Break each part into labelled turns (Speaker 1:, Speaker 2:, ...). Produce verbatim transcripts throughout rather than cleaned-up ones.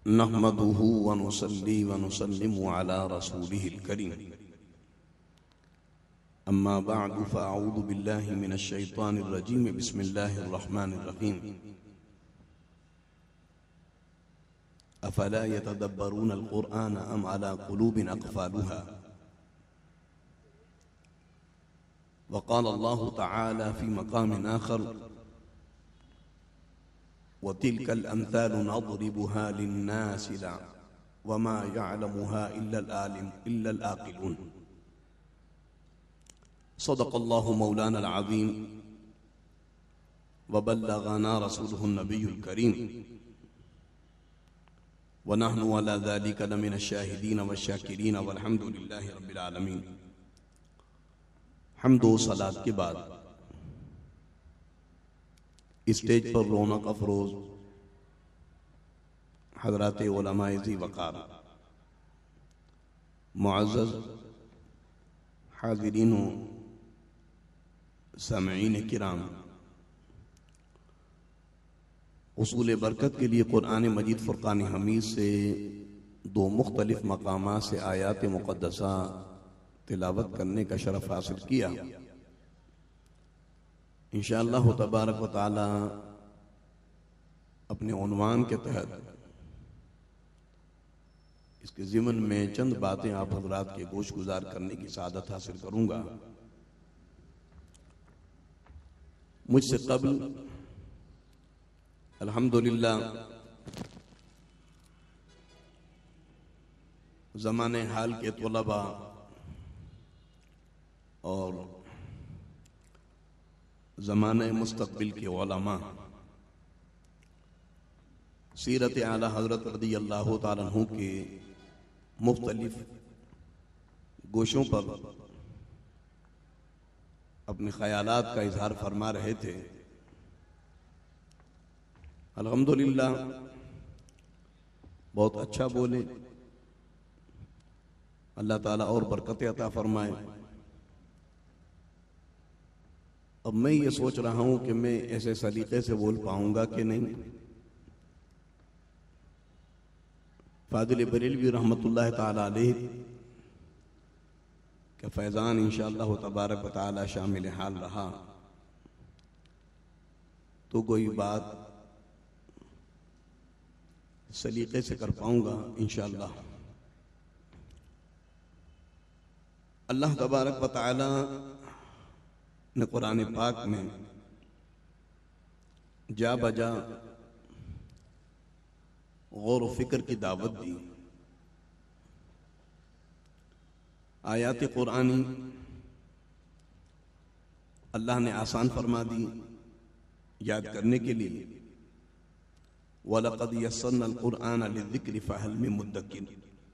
Speaker 1: नहमदुहु व नुसल्ली व नुसल्लिमु अला रसूलिहिल करीम। अम्मा बअदु फ़अऊज़ु बिल्लाहि मिनश शैतानिर रजीम। बिस्मिल्लाहिर रहमानिर रहीम। अफ़ला यतदब्बरूनल क़ुरआन अम अला क़ुलूबिन अक़फ़ालुहा। वक़ाल अल्लाहु तआला फ़ी मक़ामिन आख़र वतिल्कल अम्सालु नज़रिबुहा लिन्नासि वमा यअलमुहा इल्लल आलिम इल्लल आक़िलून। सदक़ल्लाहु मौलानल अज़ीम व बल्लग़ना रसूलुहुन नबियुल करीम व नहनु अला ज़ालिका लमिनश शाहिदीन वश्शाकिरीन वल्हम्दुलिल्लाहि रब्बिल आलमीन। हम्द व सलात के बाद स्टेज पर रौनक अफरोज हज़रात उलमाए ज़ी वक़ार, मुअज़्ज़ज़ हाज़िरीन व सामिईन किराम, उसूल बरकत के लिए कुरान मजीद फ़ुरक़ान हमीद से दो मुख्तलिफ मकामात से आयात मुक़द्दसा तिलावत करने का शरफ हासिल किया। इंशाअल्लाह तबारक व तआला अपने उन्वान के तहत इसके ज़िमन में चंद बातें आप हज़रात के गोश गुजार करने की सआदत हासिल करूंगा। मुझसे कब्ल अल्हम्दुलिल्लाह ज़माने हाल के तुलबा और ज़माने मुस्तक़बिल के उलमा सीरत आला हज़रत रज़ियल्लाहु ताला अन्हु के मुख्तलिफ गोशों पर अपने ख़यालात का इजहार फरमा रहे थे। अल्हम्दुलिल्लाह बहुत अच्छा बोले, अल्लाह ताला और बरकत अता फरमाए। अब मैं ये सोच रहा हूं कि मैं ऐसे सलीके से बोल पाऊंगा कि नहीं। फादिल बरेलवी रहमतुल्लाह ताला अलैह का फैज़ान इंशाअल्लाह तबारक व तआला शामिल हाल रहा तो कोई बात सलीके से कर पाऊंगा इंशाअल्लाह। अल्लाह तबारक व तआला ने कुरान पाक में जा बजा गौर व फिक्र की दावत दी। आयात कुरानी अल्लाह ने आसान फरमा दी याद करने के लिए। वलक़द यस्सरनल क़ुरआन लिज़्ज़िक्रि फ़हल मिन मुद्दकिर।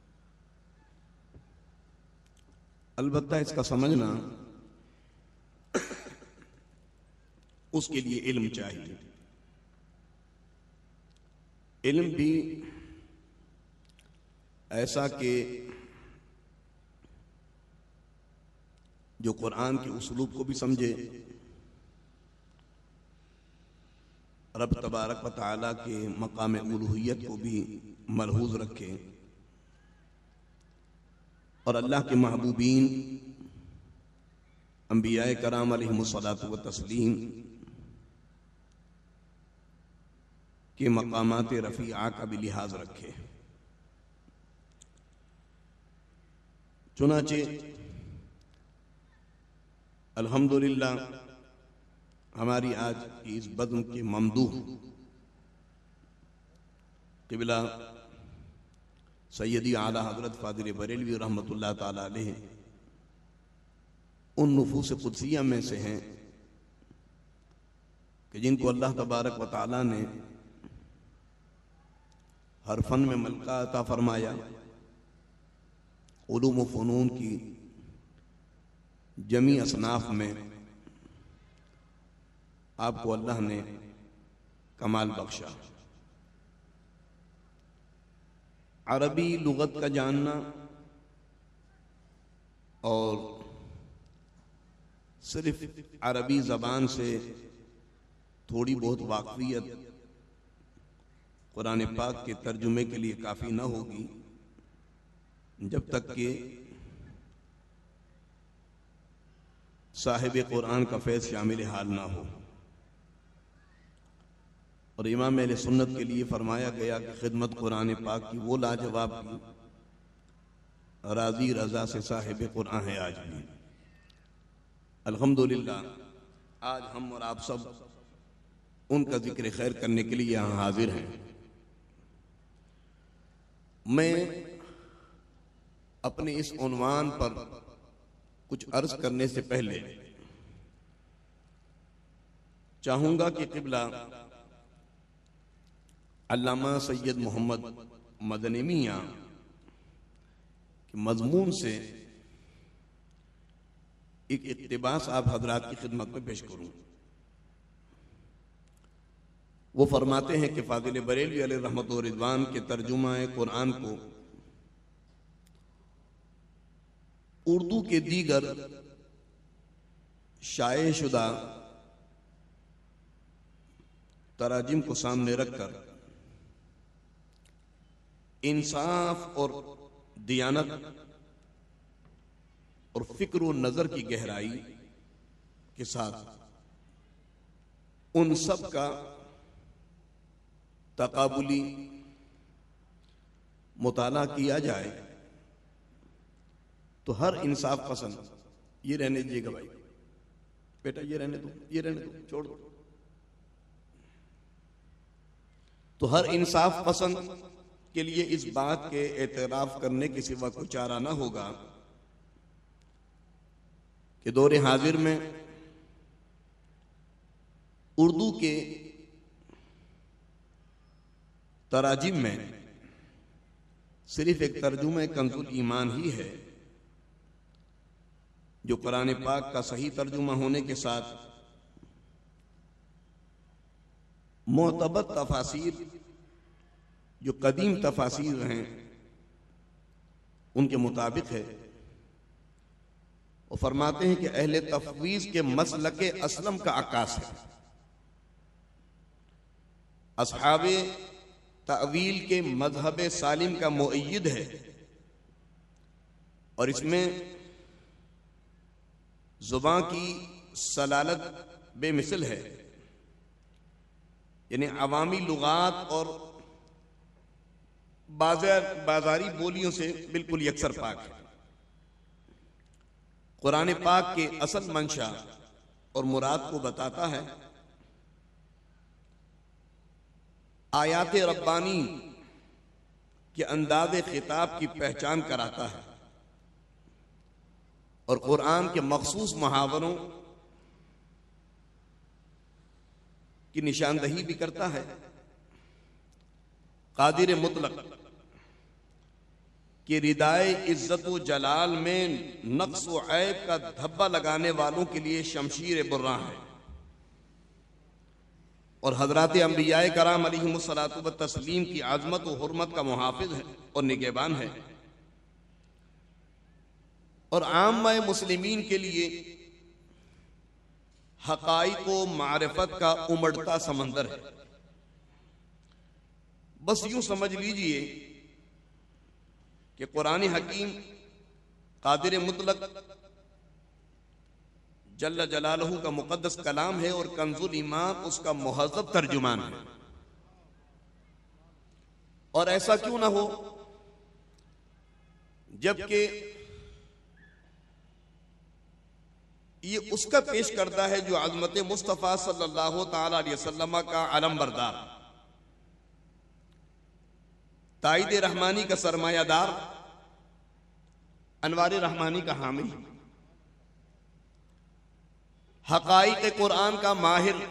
Speaker 1: अलबत्ता इसका समझना उसके लिए इल्म चाहिए। इल्म भी ऐसा कि जो कुरान के उसलूब को भी समझे, रब तबारक व तआला के मकाम उलूहियत को भी मलहूज रखे और अल्लाह के महबूबीन अंबियाए कराम अलैहिमुस्सलातु व तस्लीम के मकामात रफ़ीआ का भी लिहाज रखे। चुनाचे अल्हम्दुलिल्लाह हमारी आज की इस बज़्म के ममदूह क़िबला सैयदी आला हज़रत फ़ादिल बरेलवी रहमतुल्लाह ताला अलैह उन नुफूस कुदसिया में से हैं कि जिनको अल्लाह तबारक व तआला ने हर फन में मलका अता फरमाया। उलूम व फ़ुनून की जमी असनाफ में आपको अल्लाह ने कमाल बख्शा। अरबी लुगत का जानना और सिर्फ अरबी ज़बान से थोड़ी बहुत वाक़फ़ियत कुरान पाक के तर्जुमे के लिए काफ़ी न होगी जब तक कि साहिब कुरान का फैज़ शामिल हाल ना हो। और इमाम अहले सुन्नत के लिए फरमाया गया कि खिदमत कुरान पाक की वो लाजवाब की राजी रजा से साहिब कुरान है आज भी। अल्हम्दुलिल्लाह आज हम और आप सब उनका जिक्र खैर करने के लिए यहाँ हाजिर हैं। मैं अपने इस उन्वान पर कुछ अर्ज करने से पहले चाहूंगा कि क़िबला अल्लामा सैयद मोहम्मद मदनी मियां के मजमून से एक इक़्तिबास आप हजरात की खिदमत में पेश करूं। वो फरमाते हैं कि फाजिल बरेलवी अलैहि रहमत व रिज़वान के तर्जुमा कुरान को उर्दू के दीगर शाये शुदा तराजिम को सामने रखकर इंसाफ और दियानत और फिक्र और नजर की गहराई के साथ उन सब का तकाबुली मुताला किया जाए तो हर इंसाफ पसंद, ये रहने दीजिएगा भाई बेटा, ये रहने दो, ये रहने दो, छोड़ दो, तो हर इंसाफ पसंद के लिए इस बात के एतराफ करने के सिवा कोई चारा ना होगा कि दौरे हाजिर में उर्दू के तराजिम में सिर्फ एक तर्जुमा कंजुल ईमान ही है जो कुरान पाक का सही तर्जुमा होने के साथ मोतबर तफासीर जो कदीम तफासीर हैं उनके मुताबिक है। वो फरमाते हैं कि अहले तफवीज के मसलके असलम का अक्कास है, असहाबे तावील के मजहब सालिम का मुअय्यिद है और इसमें जुबान की सलालत बेमिसल है, यानी अवामी लुगात और बाजार बाजारी बोलियों से बिल्कुल यकसर पाक है। कुरान पाक के असल मंशा और मुराद को बताता है, आयात रब्बानी के अंदाज़े खिताब की पहचान कराता है और कुरान के मखसूस मुहावरों की निशानदही भी करता है। कादिर मुतलक कि रिदाए इज्जत व जलाल में नक्स व ऐब का धब्बा लगाने वालों के लिए शमशीर बुर्रा है और हजरात अंबियाए कराम अलैहिमुस्सलातु व तस्लीम की आजमत व हुर्मत का मुहाफिज है और निगहबान है और आम्मा मुस्लिमीन के लिए हकाइक व मारिफत का उमड़ता समंदर है। बस यूं समझ लीजिए कि कुरान हकीम कादिर मुतलक जल्ल जलालहू का मुकद्दस कलाम है और कंजुल ईमान उसका मुहज़्ज़ब तर्जुमान है। और ऐसा क्यों ना हो जबकि ये उसका पेश करता है जो अज़मत मुस्तफ़ा सल्लल्लाहु ताला अलैहि वसल्लम का अलम बरदार, ताईद रहमानी का सरमायादार, अनवार रहमानी का हामिल, हकाइक कुरान का माहिर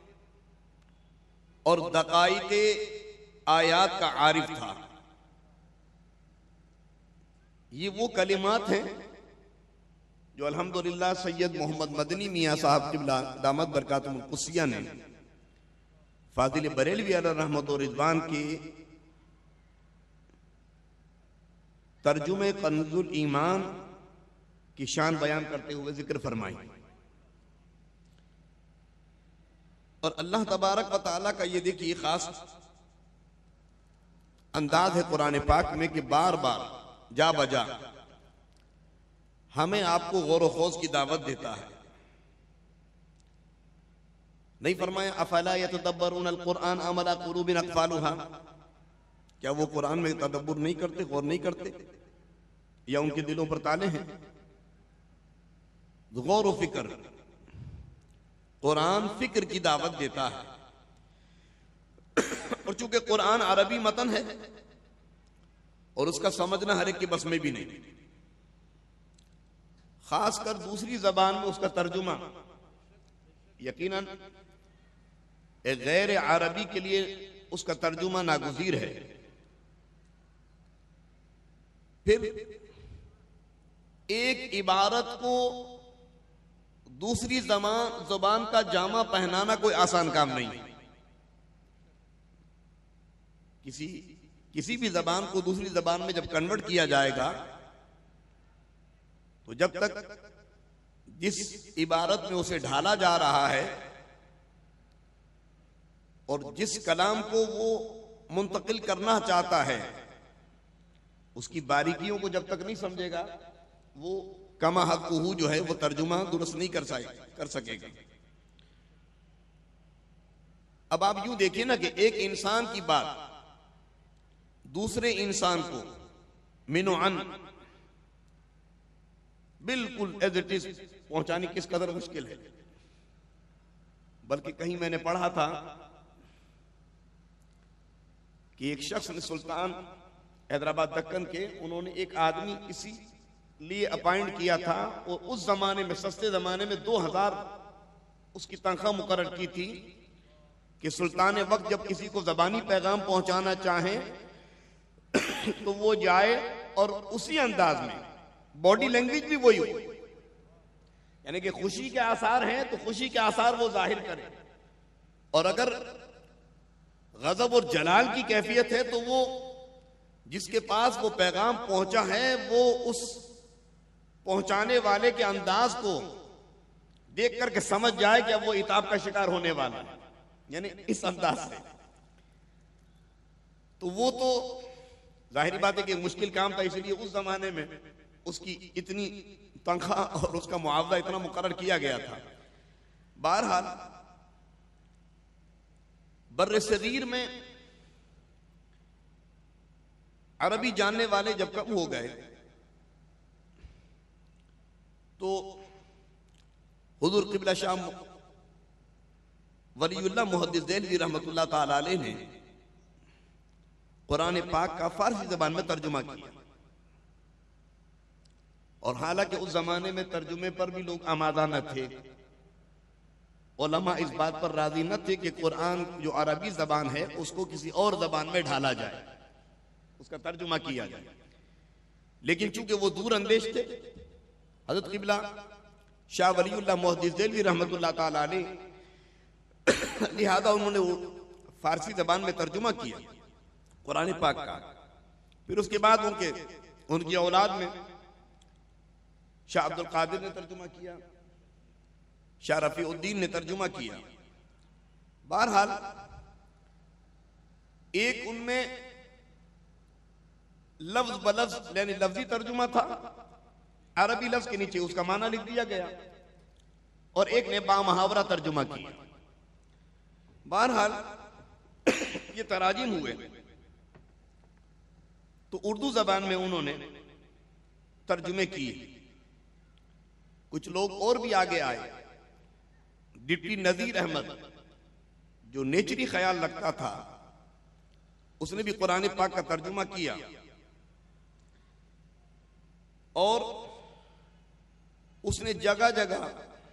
Speaker 1: और दकाइक आयात का आरिफ था। ये वो कलिमात हैं जो अल्हम्दुलिल्लाह सैयद मोहम्मद मदनी मियां साहब क़िबला दामत बरकातुहुल क़ुद्सिया ने फाजिल बरेलवी अलैहि रहमत व रिज़वान के तर्जुमे कंजुल ईमान की शान बयान करते हुए जिक्र फरमाई। और अल्लाह तबारक व तआला का ये देखिए खास अंदाज है कुरान पाक में कि बार बार जा बजा हमें आपको गौर खौज की दावत देता है। नहीं फरमाया अफला यतदब्बरून अल कुरान अम अला कुलूबिन अक़फ़ालुहा, क्या वो कुरान में तदब्बुर नहीं करते, गौर नहीं करते, या उनके दिलों पर ताले हैं? गौर व फिक्र, कुरान फिक्र की दावत देता है। और चूंकि कुरान अरबी मतन है और उसका समझना हर एक के बस में भी नहीं, खासकर दूसरी जबान में उसका तर्जुमा यकीनन एक गैर अरबी के लिए उसका तर्जुमा नागुज़ीर है। फिर एक इबारत को दूसरी जबान जुबान का जामा पहनाना कोई आसान काम नहीं है। किसी किसी भी जबान को दूसरी जबान में जब कन्वर्ट किया जाएगा तो जब तक जिस इबारत में उसे ढाला जा रहा है और जिस कलाम को वो मुंतकिल करना चाहता है उसकी बारीकियों को जब तक नहीं समझेगा वो कमा हक़्क़ुहु जो है वो तर्जुमा दुरुस्त नहीं कर सके कर सकेगा। अब आप यूं देखिए ना कि एक इंसान की बात दूसरे इंसान को मिनो अन बिल्कुल एज इट इज पहुंचानी किस कदर मुश्किल है। बल्कि कहीं मैंने पढ़ा था कि एक शख्स ने, सुल्तान हैदराबाद दक्कन के, उन्होंने एक आदमी किसी लिए अपॉइंट किया था और उस जमाने में, सस्ते जमाने में दो हजार उसकी तनख्वाह मुकर्रर की थी कि सुल्तान वक्त जब किसी को जबानी पैगाम पहुंचाना चाहे तो वो जाए और उसी अंदाज में, बॉडी लैंग्वेज भी वही हो, यानी कि खुशी के आसार हैं तो खुशी के आसार वो जाहिर करे, और अगर गजब और जलाल की कैफियत है तो वो जिसके पास वो पैगाम पहुंचा है वो उस पहुंचाने वाले के अंदाज को देख करके समझ जाए कि अब वो इताब का शिकार होने वाला है, यानी इस अंदाज से। तो वो तो जाहिर बात है कि मुश्किल काम था, इसलिए उस जमाने में उसकी इतनी तनख्वाह और उसका मुआवजा इतना मुकर्रर किया गया था। बहरहाल बर्रे सगीर में अरबी जानने वाले जब कम हो गए तो हुजूर क़िबला शाह वलीउल्लाह मुहद्दिस देलवी रहमतुल्लाह ताला अलैह ने कुरान पाक का फारसी जबान में तर्जुमा किया। और हालांकि उस जमाने में तर्जुमे पर भी लोग आमादा न थे, उलमा इस बात पर राजी न थे कि कुरान जो अरबी जबान है उसको किसी और जबान में ढाला जाए, उसका तर्जुमा किया जाए। लेकिन चूंकि वो दूर अंदेश थे, हजरत क़िबला शाह वलीउल्लाह मुहद्दिस देलवी रहमतुल्लाह ताला अलैह, लिहाजा उन्होंने वो फारसी जबान में तर्जुमा किया कुरान पाक का। फिर उसके बाद उनके उनकी औलाद में शाह अब्दुल कादिर ने तर्जुमा किया, शाह रफीउद्दीन ने तर्जुमा किया। बहरहाल एक उनमें लफ्ज बलफ्ज यानी लफ्जी तर्जुमा था, अरबी लफ्ज के नीचे उसका माना लिख दिया गया, और एक ने बामुहावरा तर्जुमा किया। बहरहाल ये तराजिम हुए तो उर्दू जबान में उन्होंने तर्जुमे किए। कुछ लोग और भी आगे आए। डिप्टी नजीर अहमद जो नेचरी ख्याल रखता था उसने भी कुरान पाक का तर्जुमा किया और उसने जगह जगह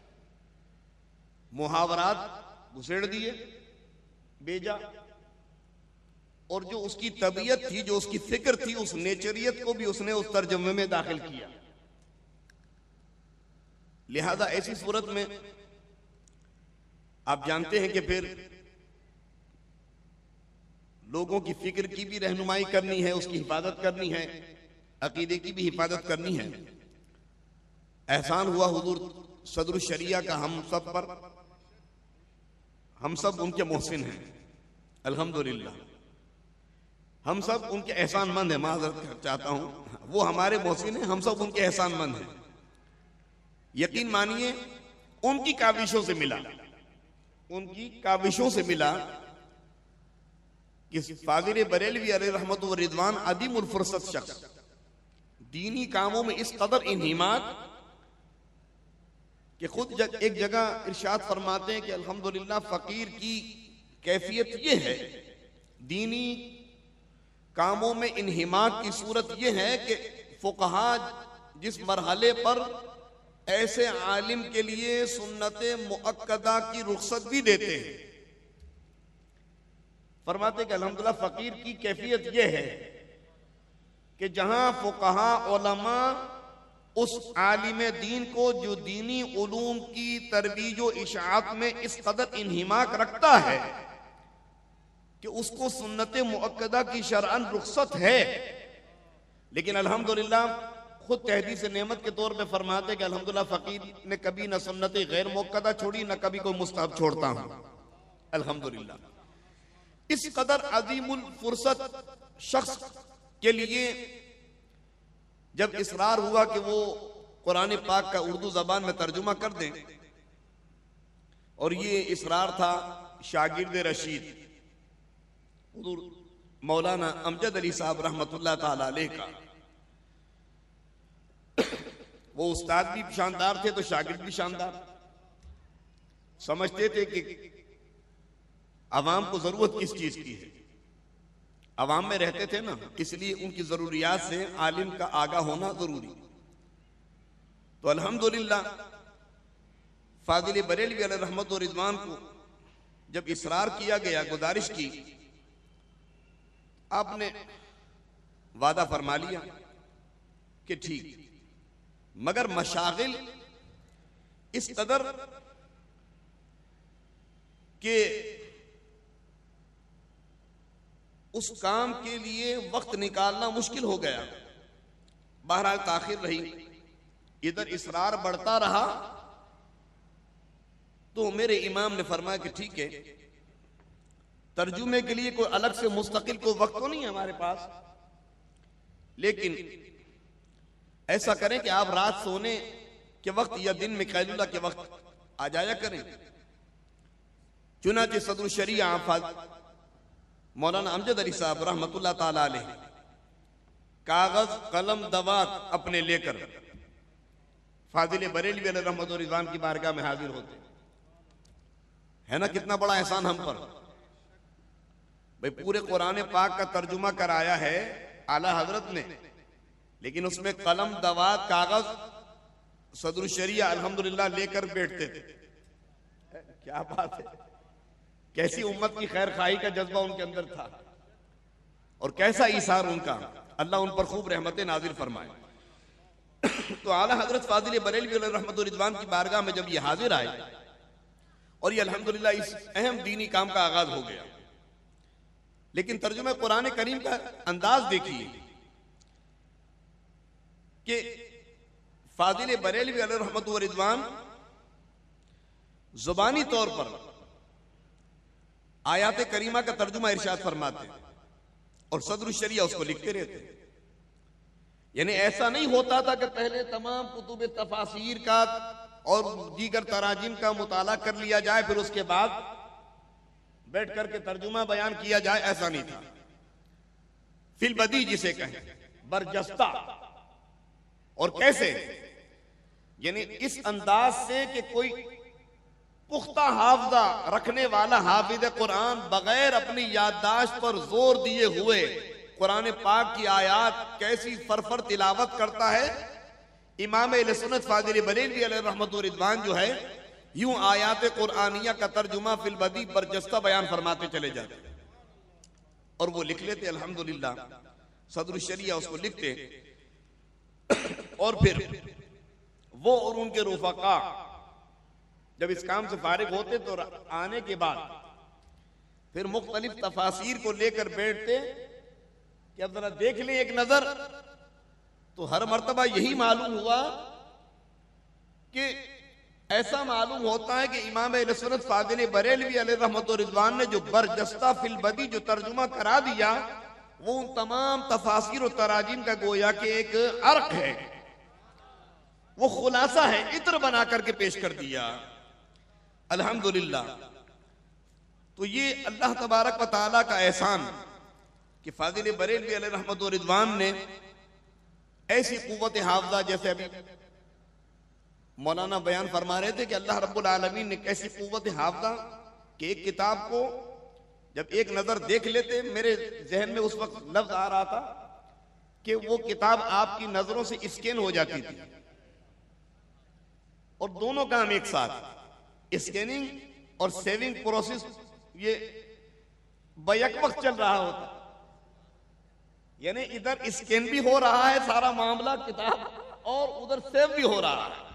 Speaker 1: मुहावरात घुसेड़ दिए, भेजा, और जो उसकी तबीयत थी, जो उसकी फिक्र थी, उस नेचरियत को भी उसने उस तर्जुमे में दाखिल किया। लिहाजा ऐसी सूरत में आप जानते हैं कि फिर लोगों की फिक्र की भी रहनुमाई करनी है, उसकी हिफाजत करनी है, अकीदे की भी हिफाजत करनी है। एहसान हुआ हुजूर सदरुल शरिया का हम सब पर, हम सब उनके मोहसिन हैं अल्हम्दुलिल्लाह। हम सब उनके एहसानमंद हैं, माजरत चाहता हूं, वो हमारे मोहसिन हैं, हम सब उनके एहसानमंद हैं। यकीन मानिए उनकी काविशों से मिला, उनकी काविशों से मिला कि फाजिल बरेलवी अलैहि रहमत व रिदवान अदीमुल फुर्सत शख्स, दीनी कामों में इस कदर इन्हिमाक कि खुद जग, एक जगह इरशाद फरमाते हैं कि अल्हम्दुलिल्लाह फकीर की कैफियत ये है, दीनी कामों में इन्हिमाक की सूरत ये है कि फुकहा जिस मरहले पर ऐसे आलिम के लिए सुन्नत मुअक्कदा की रुखसत भी देते हैं, फरमाते कि अल्हम्दुलिल्लाह फकीर की कैफियत यह है कि जहां फुकहा उलमा उस आलिम दीन को जो दीनी उलूम की तरबीज व इशाअत में इस कदर इन्हिमाक रखता है कि उसको सुन्नत मुअक्कदा की शरअन रुखसत है, लेकिन अल्हम्दुलिल्लाह खुद तहदीस नेमत के तौर पे फरमाते कि अल्हम्दुलिल्लाह फकीर ने कभी न सुन्नत गैर मुअक्कदा छोड़ी, न कभी कोई मुस्तहब छोड़ता हूं। अल्हम्दुलिल्लाह इस कदर अजीमुल फुर्सत शख्स के लिए जब इसरार हुआ कि वो कुरान पाक का उर्दू जबान में तर्जुमा कर दें, और ये इसरार था शागिर्द रशीद मौलाना अमजद अली साहब रहमतुल्लाह ताला अलैह का। वो उस्ताद भी शानदार थे तो शागिर्द भी शानदार, समझते थे कि अवाम को जरूरत किस चीज की है, अवाम में रहते थे ना, इसलिए उनकी जरूरियात से आलिम का आगाह होना जरूरी। तो अल्हम्दुलिल्लाह फाजिल बरेलवी अलैहि रहमत व रिज़वान को जब इसरार किया गया, गुजारिश की, आपने वादा फरमा लिया कि ठीक, मगर मशागिल इस कदर के उस काम के लिए वक्त निकालना मुश्किल हो गया। बहरहाल ताखिर रही, इधर इसरार बढ़ता रहा, तो मेरे इमाम ने फरमाया कि ठीक है, तर्जुमे के लिए कोई अलग से मुस्तकिल कोई वक्त तो नहीं है हमारे पास, लेकिन ऐसा करें कि आप रात सोने के वक्त या दिन में कैलुला के वक्त आ जाया करें। चुनांचे सदरुल शरीया मौलाना अमजद अली साहब रहमतुल्लाह ताला अलैह कागज कलम दवात अपने लेकर फाजिल बरेलवी अलैहि रहमत व रिज़वान की बारगाह में हाजिर होते है ना। कितना बड़ा एहसान हम पर, भाई पूरे कुरान पाक का तर्जुमा कराया है आला हजरत ने, लेकिन उसमें कलम दवात कागज सदरुल शरीया अल्हम्दुलिल्लाह लेकर बैठते थे। क्या बात है, कैसी उम्मत की खैर खाई का जज्बा उनके अंदर था, और कैसा ईसार उनका, अल्लाह उन पर खूब रहमतें नाजिल फरमाए। तो आला हजरत फाजिल बरेलवी अलैहि रहमत व रिज़वान की बारगाह में जब ये हाजिर आए, और ये अल्हम्दुलिल्लाह इस अहम दीनी काम का आगाज हो गया, लेकिन तर्जुमा कुरान करीम का अंदाज देखिए कि फाजिल बरेलवी अलैहि रहमत व रिज़वान जुबानी तौर पर आयात करीमा का तर्जुमा इरशाद फरमाते और सदरुल शरीया उसको लिखते रहते। यानी ऐसा नहीं होता था कि पहले तमाम कुतुब तफासीर का और दीगर तराजिम का मुताला कर लिया जाए, फिर उसके बाद बैठ करके तर्जुमा बयान किया जाए, ऐसा नहीं था। फिल बदी जिसे कहें, बरजस्ता, और कैसे, यानी इस अंदाज से कि कोई पुख्ता हाफजा रखने वाला हाफिज कुरान बगैर अपनी याददाश्त पर जोर दिए हुए कुरान पाक की आयात कैसी फरफर तिलावत करता है। इमाम अहले सुन्नत फाजिल बरेलवी अलैहि रहमत व रिज़वान जो है, यूं आयात कुरानिया का तर्जुमा फिल बदी बरजस्ता बयान फरमाते चले जाते, और वो लिख लेते अल्हम्दुलिल्लाह, सदरुल शरीया उसको लिखते, और फिर वो और उनके रुफका जब इस काम से फारिग होते तो आने के बाद फिर मुख्तलिफ तफासीर को लेकर बैठते कि अब जरा देख ले एक नजर। तो हर मर्तबा यही मालूम हुआ कि ऐसा मालूम होता है कि इमाम अहले सुन्नत फाजिल बरेलवी अलैहि रहमत व रिज़वान ने जो बरजस्ता फिल बदी जो तर्जुमा करा दिया, वो उन तमाम तफासिर और तराजीम का गोया के एक अर्क है, वो खुलासा है, इत्र बना करके पेश कर दिया। अल्हम्दुलिल्लाह। तो ये अल्लाह तबारक व तआला का एहसान कि फाजिल बरेलवी अलैहि रहमत व रिज़वान ने ऐसी कुव्वत हाफ़िज़ा, जैसे अभी मौलाना बयान फरमा रहे थे कि अल्लाह रब्बुल आलमीन ने कैसी कुव्वत हाफ़िज़ा कि एक किताब को जब एक नजर देख लेते, मेरे जहन में उस वक्त लफ्ज आ रहा था कि वो किताब आपकी नजरों से स्कैन हो जाती थी और दोनों काम एक साथ, स्कैनिंग और सेविंग प्रोसेस ये बैक वक्त चल रहा होता, यानी इधर स्कैन भी हो रहा है सारा मामला किताब और उधर सेव भी हो रहा है।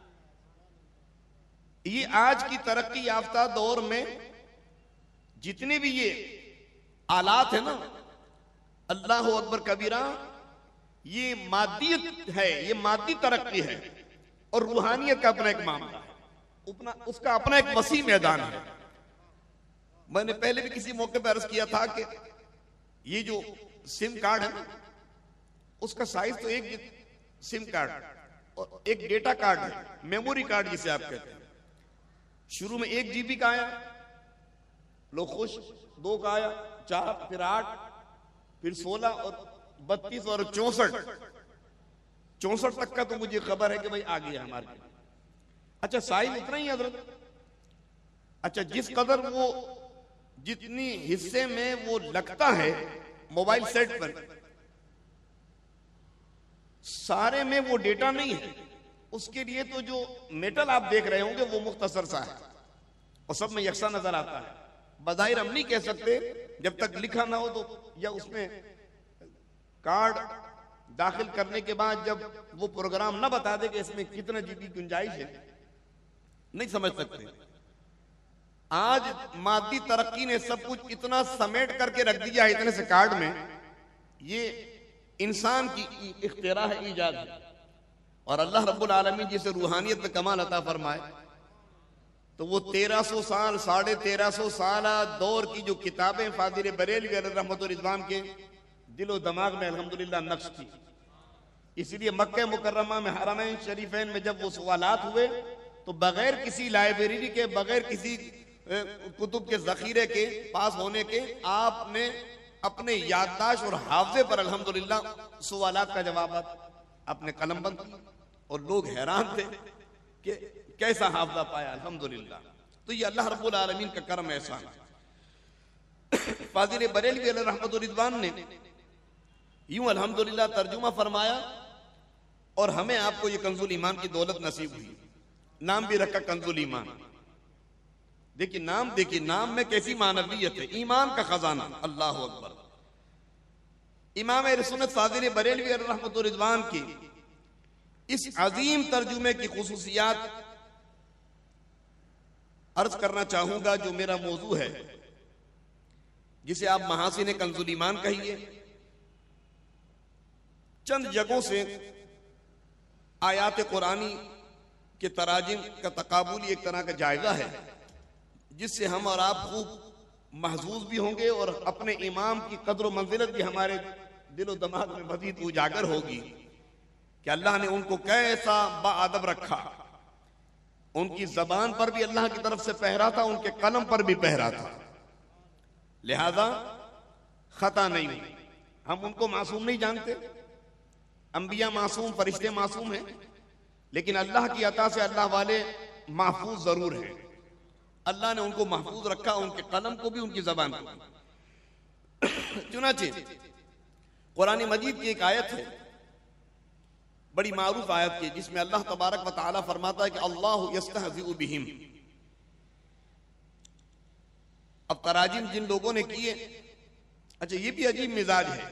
Speaker 1: ये आज की तरक्की याफ्ता दौर में जितने भी ये आलात है ना, अल्लाह अकबर कबीरा, ये मादियत है, ये मादी तरक्की है और रूहानियत का अपना एक मामला है, अपना उसका अपना एक वसी मैदान है। मैंने पहले भी किसी मौके पर अर्ज किया था कि ये जो सिम कार्ड है ना, उसका साइज तो एक सिम कार्ड और एक डेटा कार्ड है, मेमोरी कार्ड जिसे आप कहते हैं। शुरू में एक जीबी का आया, लोग खुश, दो का आया, चार, फिर आठ, फिर सोलह और बत्तीस और चौसठ चौसठ तक का तो मुझे खबर है कि भाई आ गया हमारे। अच्छा, साइज इतना ही हजरत। अच्छा, जिस कदर वो जितनी हिस्से में वो लगता है मोबाइल सेट पर, सारे में वो डेटा नहीं है। उसके लिए तो जो मेटल आप देख रहे होंगे वो मुख्तसर सा है और सब में यकसा नजर आता है। बज़ाहिर हम नहीं कह सकते जब तक लिखा ना हो तो, या उसमें कार्ड दाखिल करने के बाद जब वो प्रोग्राम ना बता दे कि इसमें कितना जीबी गुंजाइश है, नहीं समझ सकते। आज मादी तरक्की ने सब कुछ इतना समेट करके रख दिया है इतने से कार्ड में, ये इंसान की इख्तिरा है, ईजाद है। और अल्लाह रब्बुल आलमीन जिसे रूहानियत में कमाल अता फरमाए, तो वो तेरह सौ साल साढ़े तेरह सौ साल दौर की जो किताबें फाजिल बरेलवी अलैहि रहमत व रिज़वान के दिलो दिमाग में अल्हम्दुलिल्लाह नक्श थी। इसलिए मक्का मुकर्रमा में हरमैन शरीफैन में जब वो सवालात हुए तो बगैर किसी लाइब्रेरी के, बगैर किसी कुतुब के जखीरे के पास होने के, आपने अपने याददाश्त और हाफजे पर अल्हम्दुलिल्लाह सवालात का जवाब अपने कलमबंद किया और लोग हैरान थे कि कैसा हाफजा पाया। अल्हम्दुलिल्लाह। तो ये अल्लाह रब्बुल आलमीन का करम एहसान है। फाजिल बरेलवी अलैहि रहमत व रिज़वान ने यूं अल्हम्दुलिल्लाह तर्जुमा फरमाया और हमें आपको ये कंजुल ईमान की दौलत नसीब हुई। नाम भी रखा कंजुल ईमान। देखिए नाम, देखिए नाम में कैसी मानवियत है, ईमान का खजाना। अल्लाह अकबर। इमाम अहले सुन्नत फाजिल बरेलवी अलैहि रहमत व रिज़वान की इस अजीम तर्जुमे की खुसूसियात अर्ज करना चाहूंगा, जो मेरा मौजू है, जिसे आप महासिन कंजुल ईमान कहिए। चंद जगहों से आयात कुरानी के तराजिम का तकाबुल एक तरह का जायजा है, जिससे हम और आप खूब महजूज भी होंगे और अपने इमाम की कद्र मंजिलत भी हमारे दिलो दिमाग में मज़ीद उजागर होगी कि अल्लाह ने उनको कैसा बाअदब रखा। उनकी जबान पर भी अल्लाह की तरफ से पहरा था, उनके कलम पर भी पहरा था, लिहाजा खता नहीं हुई। हम उनको मासूम नहीं जानते, अंबिया मासूम, फरिश्ते मासूम हैं, लेकिन अल्लाह की अता से अल्लाह वाले महफूज जरूर हैं। अल्लाह ने उनको महफूज रखा, उनके कलम को भी, उनकी जबान को भी। चुनाचे कुरान मजीद की एक आयत है, बड़ी मारूफ आयत की, जिसमें अल्लाह तबारक व तआला फरमाता है कि अल्लाहु यस्तहज़िउ बिहिम। अब तराजिम जिन लोगों ने किए, अच्छा ये भी अजीब मिजाज है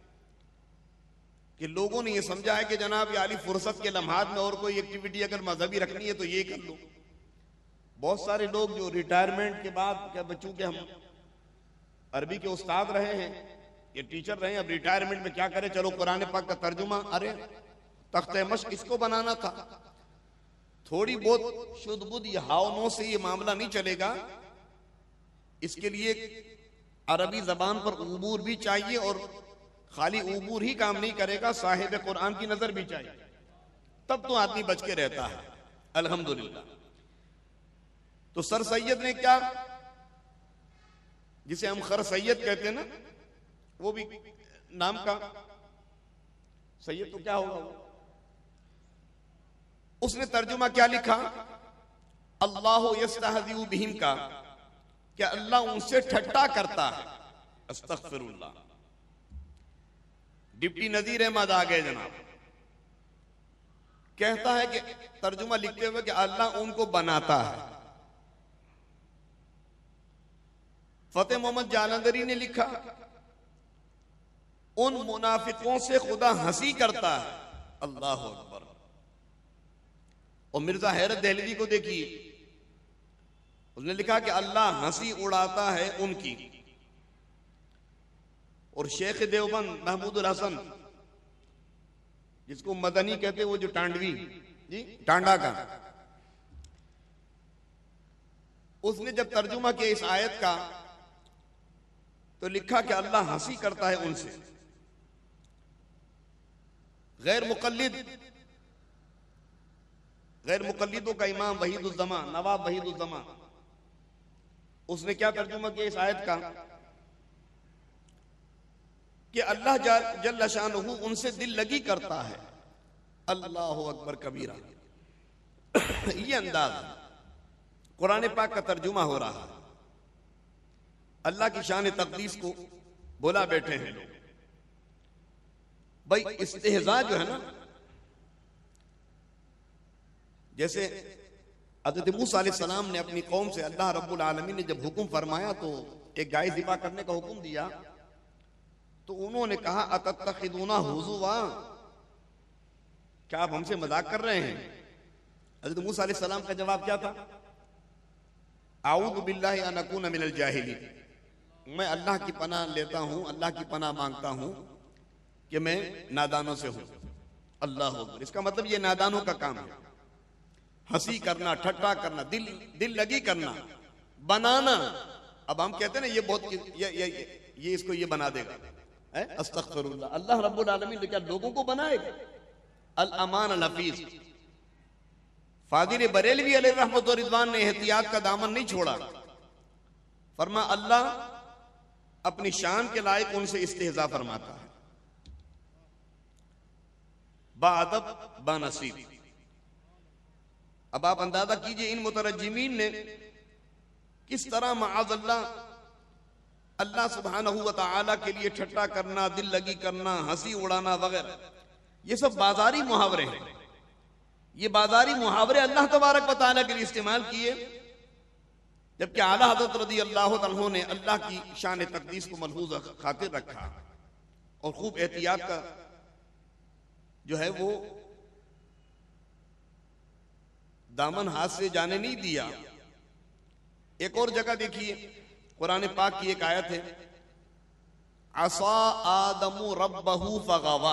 Speaker 1: कि लोगों ने ये समझा है कि जनाब याली फुर्सत के लम्हात में और कोई एक्टिविटी अगर मजहबी रखनी है तो ये कर लो। बहुत सारे लोग जो रिटायरमेंट के बाद, क्या बच्चों के हम अरबी के उस्ताद रहे हैं, ये टीचर रहे हैं, अब रिटायरमेंट में क्या करें, चलो कुरान पाक का तर्जुमा। अरे तख्ते मश्क किसको बनाना था? थोड़ी बहुत शुद्ध बुद्ध या हाव नो से ये मामला नहीं चलेगा। इसके लिए अरबी जबान पर उबूर भी चाहिए, और खाली उबूर ही काम नहीं करेगा, साहिब कुरान की नजर भी चाहिए, तब तो आदमी बच के रहता है। अल्हम्दुलिल्लाह। तो सर सैयद ने क्या, जिसे हम खर सैयद कहते हैं ना, वो भी नाम का सैयद तो क्या होगा वो, उसने तर्जुमा क्या लिखा, अल्लाह यस्तहज़िउ बिहिम का, क्या अल्लाह उनसे ठट्टा करता है। अस्तग़फिरुल्लाह। डिप्टी नजीर अहमद आ गए जनाब, कहता है कि तर्जुमा लिखते हुए कि अल्लाह उनको बनाता है। फतेह मोहम्मद जालंधरी ने लिखा, उन मुनाफिकों से खुदा हंसी करता है। अल्लाह अकबर। और मिर्जा हैरत दहलवी को देखिए, उसने लिखा कि अल्लाह हंसी उड़ाता है उनकी। और शेख देवबंद महमूदुल हसन, जिसको मदनी कहते, वो जो टांडवी जी टांडा का, उसने जब तर्जुमा किया इस आयत का तो लिखा कि अल्लाह हंसी करता है उनसे। गैर मुकल्लिद गैर मुकल्लिदों का इमाम वहीदुज़्ज़मा, नवाब वहीदुज़्ज़मा, उसने क्या तर्जुमा किया इस आयत का कि अल्लाह जल्ल शानुहु उनसे दिल लगी करता है। अल्लाह अकबर कबीरा। ये अंदाज कुरान पाक का तर्जुमा हो रहा है। अल्लाह की शान तक़दीस को बोला बैठे हैं लोग। भाई इस्तेहज़ा जो है ना, जैसे हज़रत मूसा अलैहिस्सलाम ने अपनी कौम से, अल्लाह रब्बुल आलमीन ने जब हुक्म फरमाया तो एक गाय ज़िबा करने का हुक्म दिया, तो उन्होंने कहा अतत्तखिदूना हुज़ुवा, क्या आप हमसे मजाक कर रहे हैं। हज़रत मूसा अलैहिस्सलाम का जवाब क्या था, आऊज़ु बिल्लाहि अन अकूना मिनल जाहिलीन, मैं अल्लाह की पनाह लेता हूं, अल्लाह की पनाह मांगता हूं कि मैं नादानों से हूं। अल्लाह अकबर। इसका मतलब ये नादानों का काम है, हंसी करना, ठट्टा करना, दिल दिल लगी करना, बनाना। अब हम कहते हैं ना ये बहुत ये ये, ये, ये इसको ये बना देगा, अस्तग़फिरुल्लाह। अल्लाह रब्बुल आलमीन क्या लोगों को बनाएगा। अल अमान अल हफीज। फादिल बरेलवी अलैहि रहमत व रिज़वान ने एहतियात का दामन नहीं छोड़ा। फरमा अल्लाह अपनी शान के लायक उनसे इस्तेहज़ा फरमाता है, बाअदब बानसीब। अब आप अंदाजा कीजिए इन मुतरज्जिमीन ने किस तरह माअज़ल्लाह अल्लाह सुब्हानहू व तआला के लिए ठट्टा करना, दिल लगी करना, हंसी उड़ाना वगैरह, ये सब बाजारी मुहावरे हैं। ये बाजारी मुहावरे अल्लाह तबारक व तआला के लिए इस्तेमाल किए, जबकि आला हज़रत रज़ी अल्लाह तआला ने अल्लाह की शान तक़दीस को मलहूज़ खातिर रखा और खूब एहतियात का जो है वो दामन हाथ से जाने नहीं दिया। एक और जगह देखिए, कुरान पाक की एक आयत है, असा आदमु रब्बहु फगवा।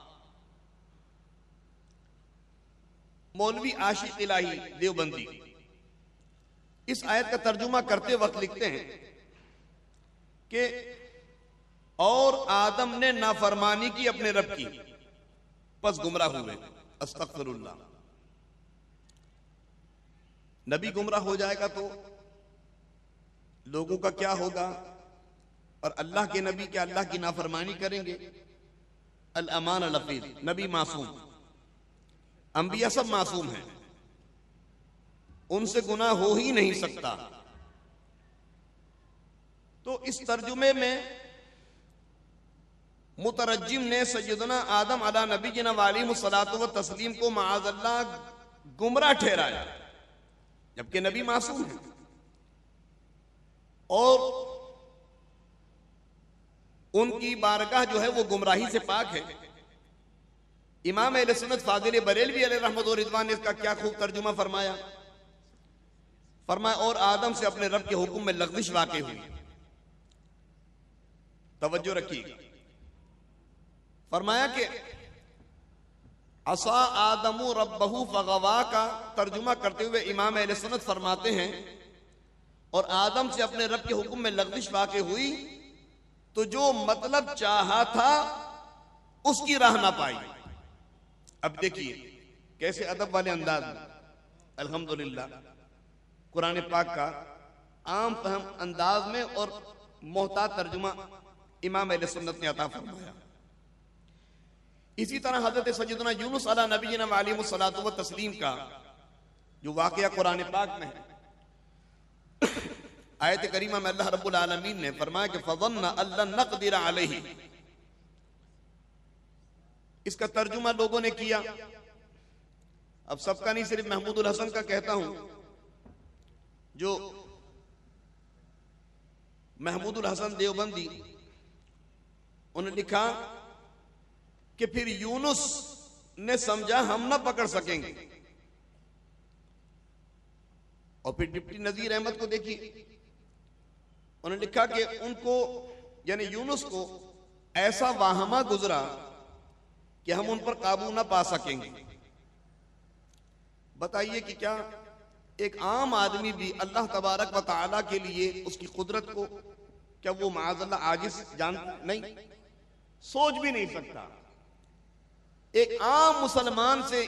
Speaker 1: मौलवी आशिक इलाही देवबंदी इस आयत का तर्जुमा करते वक्त लिखते हैं कि और आदम ने नाफरमानी की अपने रब की, बस गुमराह हुए। अस्तग़फिरुल्लाह। नबी गुमराह हो जाएगा तो लोगों का क्या होगा, और अल्लाह के नबी क्या अल्लाह की नाफरमानी करेंगे। अल अमान अल हफीज। नबी मासूम, अंबिया सब मासूम हैं, उनसे गुनाह हो ही नहीं सकता। तो इस तर्जुमे में मुतरज्जिम ने सैयदना आदम अला नबीना वालिहिमुस्सलातु व तस्लीम को माअज़ल्लाह गुमराह ठहराया, जबकि नबी मासूम है और उनकी बारगाह जो है वो गुमराही से पाक है। इमाम अहले सुन्नत फादिल बरेलवी अलैहि रहमत व रिज़वान ने इसका क्या खूब तर्जुमा फरमाया। फरमाया और आदम से अपने रब के हुक्म में लग़ज़िश वाक़ई हुई। तवज्जो रखिएगा। फरमाया कि असा आदमु रब्बहु फगवा का तर्जुमा करते हुए इमाम अहले सुन्नत फरमाते हैं और आदम से अपने रब के हुक्म में लग़ज़िश वाक़ई हुई तो जो मतलब चाहा था उसकी राह ना पाई। अब देखिए कैसे अदब वाले अंदाज में अल्हम्दुलिल्लाह कुरान पाक का आम फहम अंदाज में और मोहतात तर्जुमा इमाम अहले सुन्नत ने अता फरमाया। इसी तरह हजरत सैयदना यूनुस अला नबीना व अलैहिस्सलातु व तस्लीम का जो वाकया कुरान पाक में है, आयत करीमा में अल्लाह रब्बुल आलमीन ने फरमाया कि फज़न्ना अल्लन नक़दिर अलैहि। इसका तर्जुमा लोगों ने किया, अब सबका नहीं, सिर्फ महमूदुल हसन का कहता हूं। जो महमूदुल हसन देवबंदी उन्होंने लिखा कि फिर यूनुस ने समझा हम ना पकड़ सकेंगे, और फिर डिप्टी नजीर अहमद को देखिए, उन्होंने लिखा कि उनको यानी यूनुस को ऐसा वाहमा गुजरा कि हम उन पर काबू ना पा सकेंगे। बताइए कि क्या एक आम आदमी भी अल्लाह तबारक व तआला के लिए उसकी कुदरत को क्या वो माअज़ल्लाह आजिज़ जान नहीं, सोच भी नहीं सकता। एक आम मुसलमान से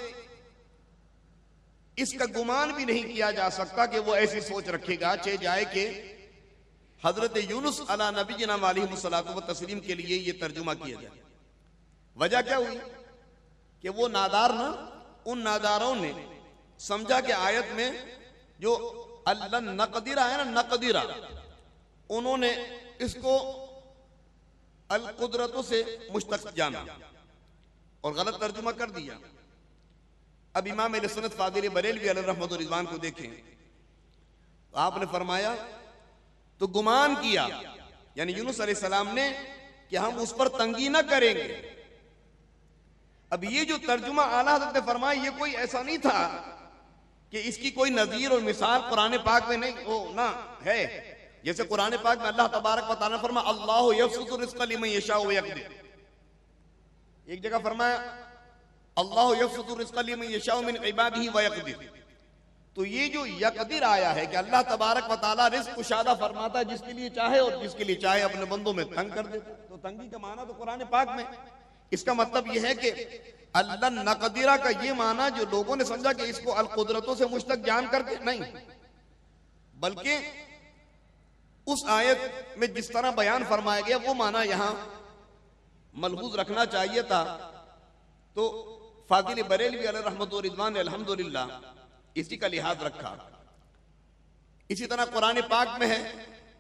Speaker 1: इसका गुमान भी नहीं किया जा सकता कि वो ऐसी सोच रखेगा, चाहे जाए कि हजरत यूनुस अला नबीना व अलैहिस्सलातु व तस्लीम के लिए ये तर्जुमा किया जाए। वजह क्या हुई कि वो नादार ना, उन नादारों ने समझा कि आयत में जो अल्लाह नक़दिरा है ना, नक़दिरा, उन्होंने इसको अल कुदरतों से मुश्तक़ जाना और गलत तर्जुमा कर दिया। अब इमाम अहले सुन्नत फादिल बरेलवी अलैहि रहमत व रिज़वान को देखें तो आपने फरमाया तो गुमान किया यानी यूनुस अलैहि सलाम ने कि हम उस पर तंगी ना करेंगे। अब ये जो तर्जुमा आला हज़रत ने फरमाया ये कोई ऐसा नहीं था कि इसकी कोई नजीर और मिसाल कुरान पाक में नहीं हो ना है। जैसे कुरान पाक में अल्लाह तबारक व तआला फरमा अल्लाहु यबसुतु रिज़्क़ लिमन यशाउ व यक़दिर, एक जगह फरमाया अल्लाहु यबसुतु रिज़्क़ लिमन यशाउ मिन इबादिही व यक़दिर। तो ये जो यक़दिर आया है कि अल्लाह तबारक व तआला रिज़्क़ कुशादा फरमाता है जिसके लिए चाहे, और जिसके लिए चाहे अपने बंदों में तंग कर देता। तो तंगी का माना तो कुरान पाक में, इसका मतलब यह है कि अल्लाह नक़दिरा का ये माना जो लोगों ने समझा कि इसको अल कुदरतों से मुश्तक़ जान करके नहीं, बल्कि उस आयत में जिस तरह बयान फरमाया गया वो माना यहां मलहूज रखना चाहिए था। तो फादिल बरेलवी अलैहि रहमत व रिज़वान ने अल्हम्दुलिल्लाह इसी का लिहाज रखा। इसी तरह कुरान पाक में है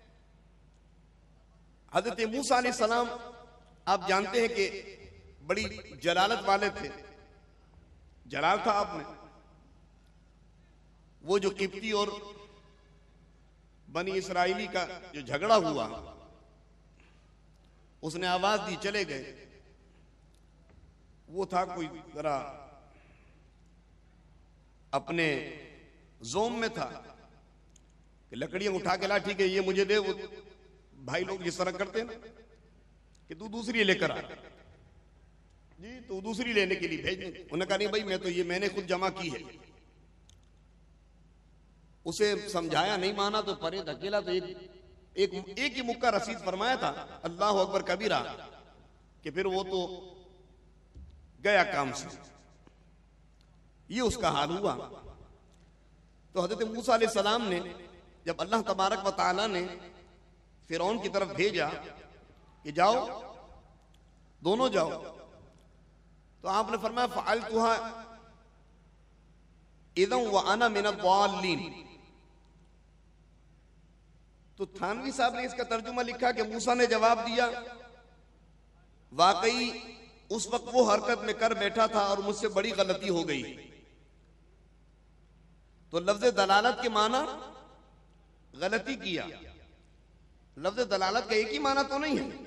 Speaker 1: हजरत मूसा अलैहि सलाम, आप जानते हैं कि बड़ी जलालत वाले थे, जलाल था आप में। वो जो किप्ती और बनी इसराइली का जो झगड़ा हुआ, उसने आवाज दी चले गए। वो था कोई जरा अपने जोम में था कि लकड़ियां उठा के ला, ठीक है ये मुझे दे। वो भाई लोग जिस तरह करते हैं ना कि तू दूसरी लेकर आ जी, तो दूसरी लेने के लिए भेज। उन्होंने कहा नहीं भाई मैं तो ये मैंने खुद जमा की है। उसे समझाया नहीं माना तो परे धकेला। तो एक एक, एक ही मुक्का रसीद फरमाया था अल्लाह अकबर कबीरा कि फिर वो तो गया काम से। ये उसका हाल हुआ। तो हजरत मूसा अलैहि सलाम ने जब अल्लाह तबारक व तआला ने फिरौन की तरफ भेजा कि जाओ दोनों जाओ, तो आपने फरमाया फ़अल्तुहा इज़न व अना मिनद्दाल्लीन। तो थानवी साहब ने इसका तर्जुमा लिखा कि मूसा ने जवाब दिया वाकई उस वक्त वो हरकत में कर बैठा था और मुझसे बड़ी गलती हो गई। तो लफ्ज दलालत के माना गलती किया, लफ्ज दलालत का एक ही माना तो नहीं है।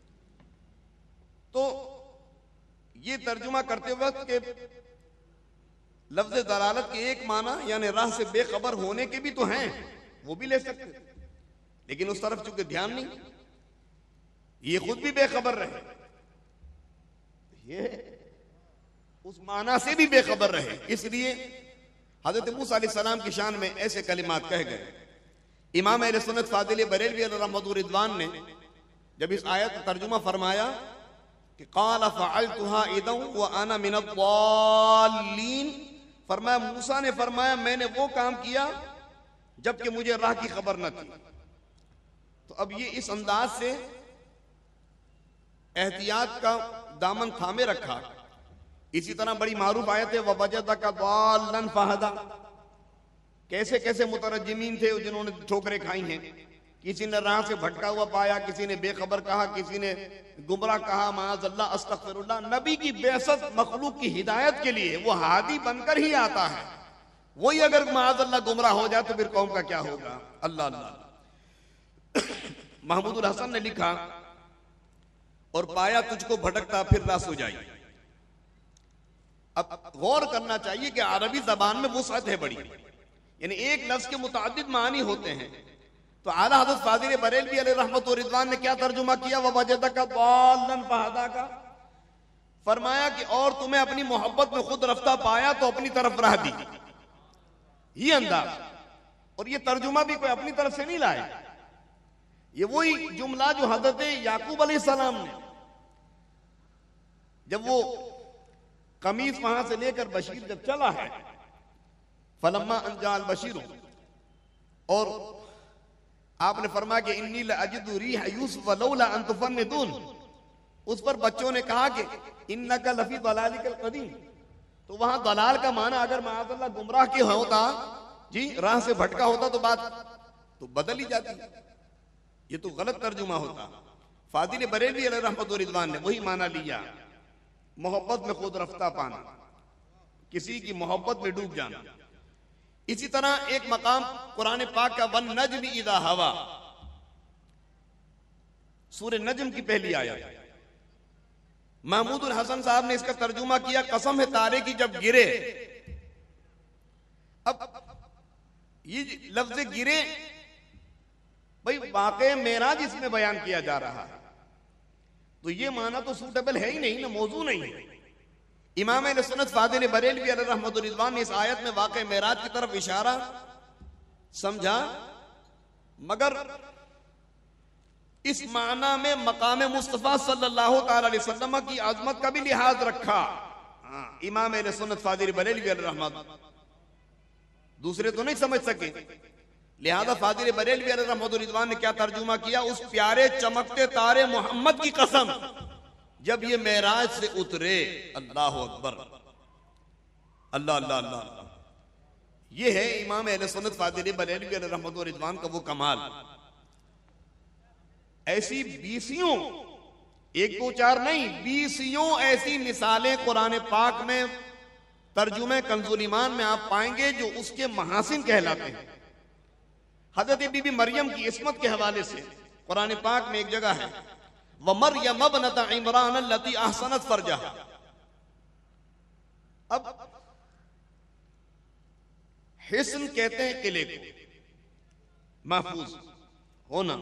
Speaker 1: तो ये तर्जुमा करते वक्त के लफ्ज दलालत के एक माना यानी राह से बेखबर होने के भी तो हैं, वो भी ले सकते, लेकिन उस तरफ चूंकि ध्यान नहीं, ये खुद भी बेखबर रहे, ये उस माना से भी बेखबर रहे। इसलिए हजरत मूसा अलैहि सलाम की शान में ऐसे कलिमात कह गए। इमाम अहले सुन्नत फादिल बरेलवी अलैहि रहमत व रिज़वान ने जब इस आयत का तर्जुमा फरमाया कि क़ाल फ़अलतुहा इदं व अना मिनद्दाल्लीन, फरमाया मूसा ने फरमाया मैंने वो काम किया जबकि मुझे राह की खबर न थी। तो अब ये इस अंदाज से एहतियात का दामन थामे रखा। इसी तरह बड़ी मारूफ आयत है ववजदका दाल्लन फहदा, कैसे कैसे मुतरज्जिमीन थे जिन्होंने ठोकरें खाई हैं। किसी ने राह से भटका हुआ पाया, किसी ने बेखबर कहा, किसी ने गुमराह कहा, माअज़ल्लाह अस्तग़फिरुल्लाह। नबी की बेअसत मखलूक की हिदायत के लिए वो हादी बनकर ही आता है, वही अगर माअज़ल्लाह गुमराह हो जाए तो फिर कौम का क्या होगा। अल्लाह अल्लाह। महमूदुल हसन ने लिखा और पाया तुझको भटकता फिर रास हो जाई। अब गौर करना चाहिए कि अरबी जबान में वुसअत है बड़ी, यानी एक लफ्ज के मुतादिद मानी होते हैं। तो आला हज़रत फाज़िल बरेलवी अलैहि रहमत व रिज़वान ने क्या तर्जुमा किया ववजदका दाल्लन फहदा का, फरमाया कि और तुम्हें अपनी मोहब्बत में खुद रफ्ता पाया तो अपनी तरफ राह दी। ये अंदाज, और ये तर्जुमा भी कोई अपनी तरफ से नहीं लाए, ये वही जुमला जो हजरत याकूब अलैहिस्सलाम ने जब वो कमीज वहां से लेकर बशीर जब चला है, फलम्मा अंजाल बशीर, और आपने फरमाया कि इन्नी लअजिदु रीह यूसुफ लौला अन तुफन्निदून, उस पर बच्चों ने कहा कि इन्नका लफी दलालिकल कदीम। तो वहां दलाल का माना अगर माअज़ल्लाह गुमराह के होता जी, राह से भटका होता तो बात तो बदल ही जाती, ये तो गलत तर्जुमा होता। फाज़िल बरेलवी अलैहि रहमत व रिज़वान ने वही माना लिया, मोहब्बत में खुद रफ्ता पाना, किसी की मोहब्बत में डूब जाना। इसी तरह एक मकाम कुरान पाक का वन नज्म इज़ा हवा, सूरह नज्म की पहली आयत, महमूदुल हसन साहब ने इसका तर्जुमा किया कसम है तारे की जब गिरे। अब ये लफ्ज गिरे भाई वाक़े मेराज इसमें बयान किया जा रहा है, तो ये माना तो सूटेबल है ही नहीं ना, मौजू नहीं है। इमाम अहले सुन्नत फाज़िल बरेलवी अलैहि रहमत व रिज़वान ने इस आयत में वाक़े मेराज की तरफ इशारा समझा, मगर इस माना में मकाम मुस्तफ़ा सल्लल्लाहु तआला अलैहि वसल्लम की आज़मत का भी लिहाज रखा। इमाम अहले सुन्नत फाज़िल बरेलवी अलैहि रहमत, दूसरे तो नहीं समझ सके, लिहाजा फाज़िल बरेलवी अलैहि रहमत व रिज़वान ने क्या तर्जुमा किया, उस प्यारे चमकते तारे मोहम्मद की कसम जब ये मेराज से उतरे। अल्लाह अकबर, अल्लाह अल्लाह अल्लाह। ये है इमाम अहले सुन्नत फाज़िल बरेलवी अलैहि रहमत व रिज़वान का वो कमाल। ऐसी बीसियों, एक दो चार नहीं, बीसियों ऐसी मिसालें कुरान पाक में तर्जुमे कंज़ुल ईमान में आप पाएंगे जो उसके महासिन कहलाते हैं। हजरत बीबी मरियम की इस्मत के हवाले से कुरान पाक में एक जगह है व मरियम इब्नत इमरान अल्लती अहसनत फरजहा। अब हिस्न कहते हैं किले को, महफूज होना।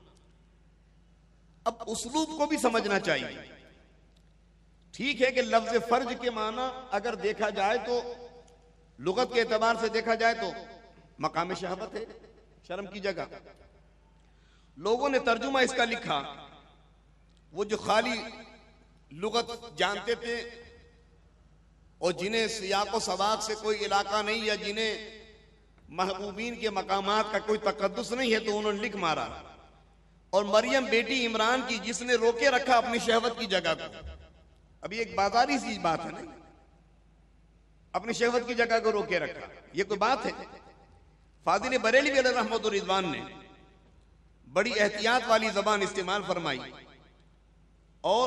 Speaker 1: अब उसलूब को भी समझना चाहिए। ठीक है कि लफ्ज फर्ज के माना अगर देखा जाए तो लुगत के एतबार से देखा जाए तो मकाम शहवत है, शर्म की जगह। लोगों ने तर्जुमा इसका लिखा, वो जो खाली लुगत जानते थे और जिन्हें सियाक व सवाक से कोई इलाका नहीं, या जिन्हें महबूबीन के मकामात का कोई तकद्दुस नहीं है, तो उन्होंने लिख मारा। और मरियम बेटी इमरान की जिसने रोके रखा अपनी शहवत की जगह को। अभी एक बाजारी सी बात है ना, अपनी शहवत की जगह को रोके रखा, ये कोई बात है? फाज़िल बरेलवी अलैहि रहमत व रिज़वान ने बड़ी एहतियात वाली जबान इस्तेमाल फरमाई और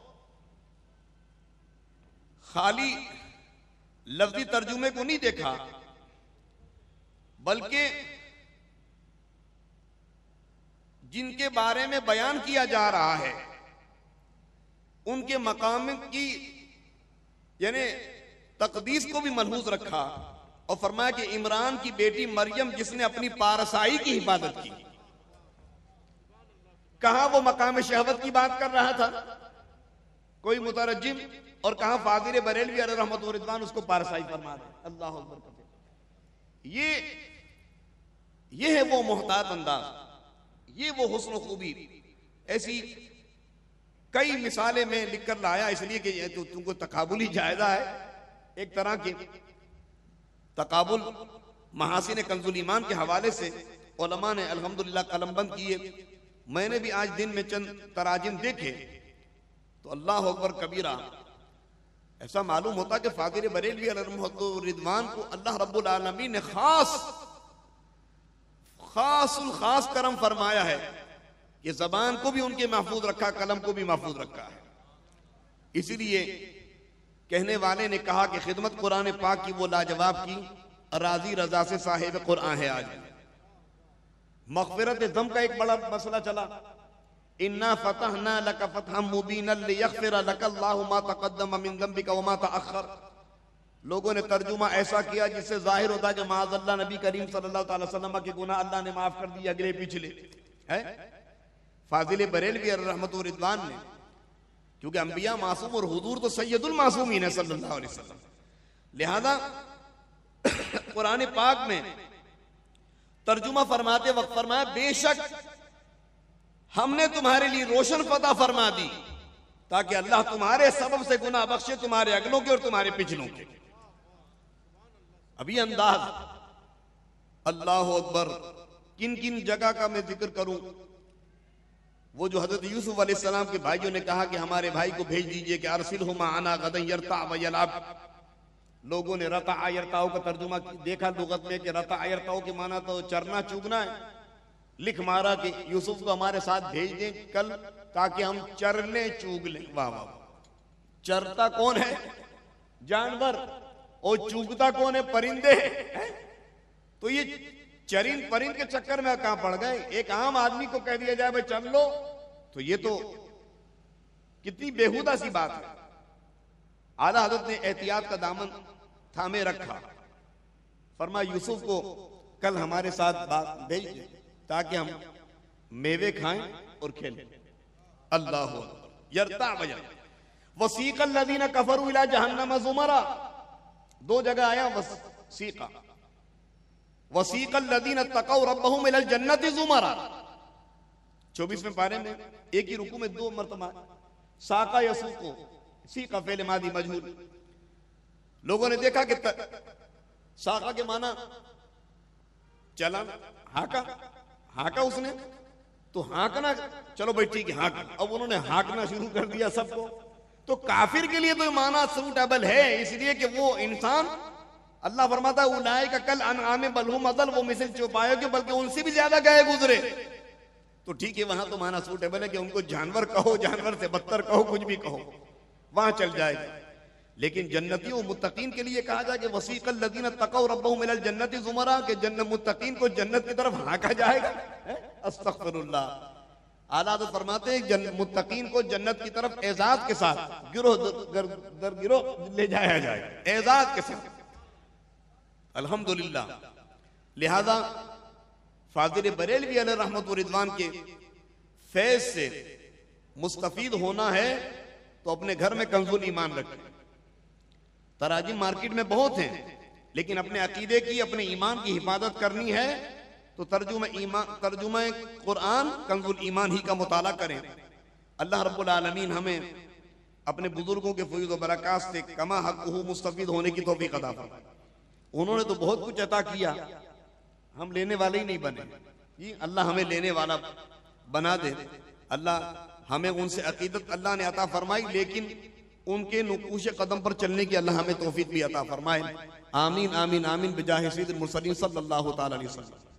Speaker 1: खाली लफ्जी तर्जुमे को नहीं देखा, बल्कि जिनके बारे में बयान किया जा रहा है उनके मकाम की यानी तकदीस को भी मलहूज रखा और फरमाया कि इमरान की बेटी मरियम जिसने अपनी पारसाई की हिफाजत की। कहां वो मकाम शहवत की बात कर रहा था कोई मुतरज्जिम, और कहां फाज़िल बरेलवी अलैहि रहमत व रिज़वान उसको पारसाई फरमा रहे। अल्लाह अकबर। ये ये है वो मोहतात अंदाज, ये वो हुस्न खूबी ऐसी कई मिसालें मैं लिखकर लाया, इसलिए कि ये तो तुमको तकाबुली जायजा है, एक तरह की तकाबुल महासिन कंजुल ईमान के हवाले से उलमा ने अल्हम्दुलिल्लाह कलमबंद किए। मैंने भी आज दिन में चंद तराजिम देखे तो अल्लाह अकबर कबीरा, ऐसा मालूम होता कि फादिल बरेलवी अलैहि रिदवान को अल्लाह रब्बुल आलमीन ने खास खासुल खास करम फरमाया है कि जबान को भी उनके महफूज रखा, कलम को भी महफूज रखा है। इसीलिए कहने वाले ने कहा कि खिदमत कुरान पाक की वो लाजवाब की, राजी रजा से साहिब कुरान है। आज मग़फ़िरत ज़म का एक बड़ा मसला चला, इन्ना फतहना लका फतहम मुबीनन लियग़फ़िर लका अल्लाहु मा तक़द्दम मिन ज़ंबिका व मा तअख़्ख़र। लोगों ने तर्जुमा ऐसा किया जिससे जाहिर होता है कि माज़अल्लाह नबी करीम सल्लल्लाहु अलैहि वसल्लम के गुनाह अल्लाह ने माफ कर दिए, अगले पिछले है। फाजिल बरेलवी रहमतुल्लाह रिदवान ने, क्योंकि अंबिया मासूम और हुजूर तो सैयदुल मासूमीन है सल्लल्लाहु अलैहि वसल्लम, लिहाजा कुरान पाक में तर्जुमा फरमाते वक्त फरमाया, बेशक हमने तुम्हारे लिए रोशन फता फरमा दी ताकि अल्लाह तुम्हारे सबब से गुनाह बख्शे, तुम्हारे अगलों के और तुम्हारे पिछलों के। अभी अंदाज अल्लाह अकबर, किन किन जगह का मैं जिक्र करूं। वो जो हजरत यूसुफ अलैहिस्सलाम के भाइयों ने कहा कि हमारे भाई को भेज दीजिए कि अरसिलहु माअना गदन यरता व यलाब। लोगों ने रता आयरताओं का तर्जुमा देखा लुगत में कि रता आयरताओं की माना तो चरना चूगना है। लिख मारा कि यूसुफ को हमारे साथ भेज दें कल ताकि हम चरने चूग लें। वाह वाह, चरता कौन है? जानवर, और चूगता कौन है? परिंदे है? तो ये चरिंद परिंद के चक्कर में कहां पड़ गए। एक आम आदमी को कह दिया जाए भाई चल लो, तो ये तो कितनी बेहुदा सी बात है। आला हज़रत ने एहतियात का दामन थामे रखा, फरमा यूसुफ को कल हमारे साथ बात भेज दे ताकि हम मेवे खाएं और खेलें। अल्लाह यरता वजह वसीक़ल लज़ीना कफ़रू इला जहन्नम ज़ुमरा, दो जगह आया वसीक़ा, वसीक़ल लज़ीना तक़ौ रब्बहुम इलल जन्नति ज़ुमरा। चौबीसवें पारे में एक ही रुकू में दो मरतबा साका यसुको, सीका फेल मादी मजहूल। लोगों ने देखा कि साका के माना चला, हाका हाका उसने तो हाकना, चलो भाई ठीक है हाक। अब उन्होंने हाकना शुरू कर दिया सबको। तो काफिर के लिए तो माना सूटेबल है, इसलिए कि वो इंसान, अल्लाह फरमाता है उलाए का कल अनआमे बलहुम अदल, वो मिसल चौपायों के बल्कि उनसे भी ज्यादा गए गुजरे। तो ठीक है, वहां तो माना सूटेबल है कि उनको जानवर कहो, जानवर से बदतर कहो, कुछ भी कहो, वहां चल जाएगा। लेकिन जन्नतियों मुत्तकीन के लिए कहा जाए कि वसीक़ल लज़ीना तक़ौ रब्बहुम इलल जन्नति ज़ुमरा, के जन्नत मुत्तकीन को जन्नत की तरफ हांका जाएगा। अस्तग़फिरुल्लाह। आला तो फरमाते हैं मुत्तकीन को जन्नत की तरफ एजाज के साथ गिरोह दर, दर गिरोह ले जाया जाएगा, एजाज के साथ। अल्हम्दुलिल्लाह। लिहाजा फाज़िल बरेलवी अलैहि रहमत व रिज़वान के फैज़ से मुस्तफीद होना है तो अपने घर में कंजुल ईमान रखें। तराजिम मार्केट में बहुत हैं, लेकिन अपने अकीदे की, अपने ईमान की हिफाजत करनी है तो तर्जुमा ईमान, तर्जुमा कुरान कंजुल ईमान ही का मुताला करें। अल्लाह रब्बुल आलमीन हमें अपने बुजुर्गों के फैज़ व बरक़ात से कमा हक़्क़ुहु मुस्तफीद होने की तौफ़ीक़ अता फरमाए। उन्होंने तो बहुत कुछ अता किया, हम लेने वाले ही नहीं बने जी। अल्लाह हमें लेने वाला बना दे। अल्लाह हमें उनसे अकीदत अल्लाह ने अता फरमाई, लेकिन उनके नुकूश कदम पर चलने की अल्लाह हमें तौफीक भी अता फरमाए। आमीन आमीन आमीन बिजाहि सय्यिदिल मुरसलीन सल्लल्लाहु तआला अलैहि वसल्लम।